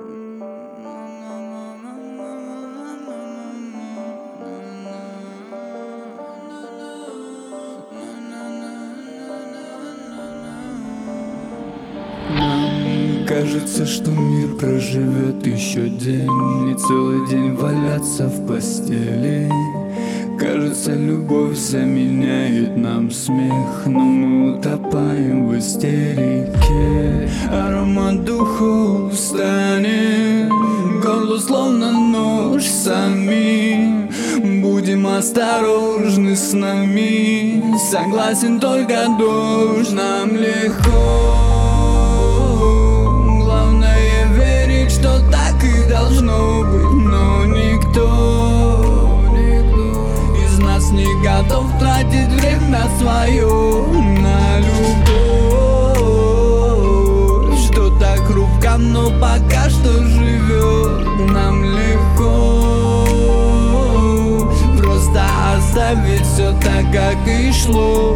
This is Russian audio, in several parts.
Нам кажется, что мир проживет еще день, и целый день валяться в постели. Кажется, любовь заменяет нам смех, но мы утопаем в истерике. Аромат духов станет горло словно нож сами. Будем осторожны с нами, согласен только дождь. Нам легко, главное верить, что так и должно быть. Но никто из нас не готов тратить время свое на любовь, что так хрупко, но пока что живет. Нам легко просто оставить все так, как и шло.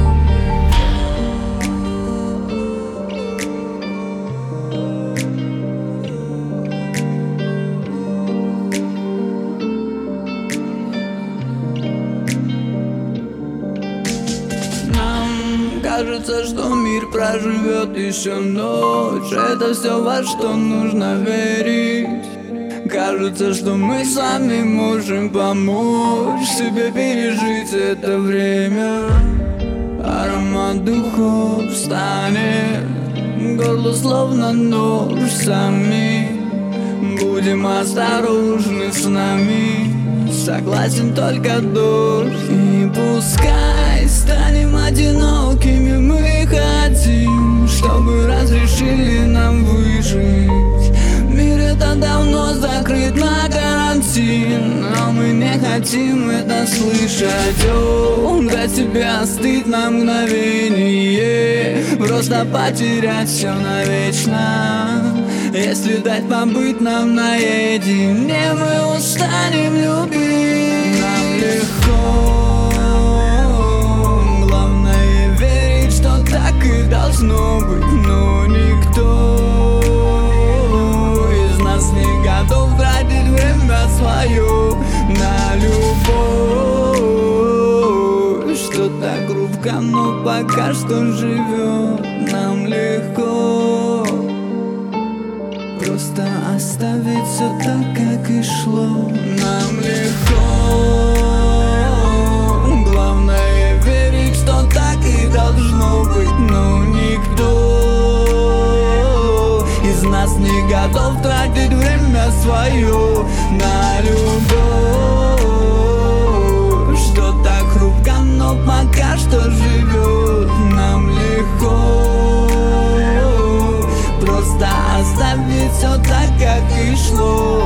Кажется, что мир проживет еще ночь. Это все, во что нужно верить. Кажется, что мы сами можем помочь себе пережить это время. Аромат духов станет горло словно нож сами. Будем осторожны с нами, согласен только дождь. И пускай станем одинокими, мы хотим, чтобы разрешили нам выжить. Мир это давно закрыт на карантин, но мы не хотим это слышать. Дать себе остыть на мгновение, просто потерять все навечно. Если дать побыть нам наедине, мы устанем любить. Нам легко, главное верить, что так и должно быть. Но никто из нас не готов тратить время свое на любовь, что так хрупко, но пока что живет. Нам легко просто оставить все так, как и шло. Нам легко, главное верить, что так и должно быть. Но никто из нас не готов тратить время свое на любовь, что так хрупко, но пока что живет. Нам легко просто оставить все так, как и шло.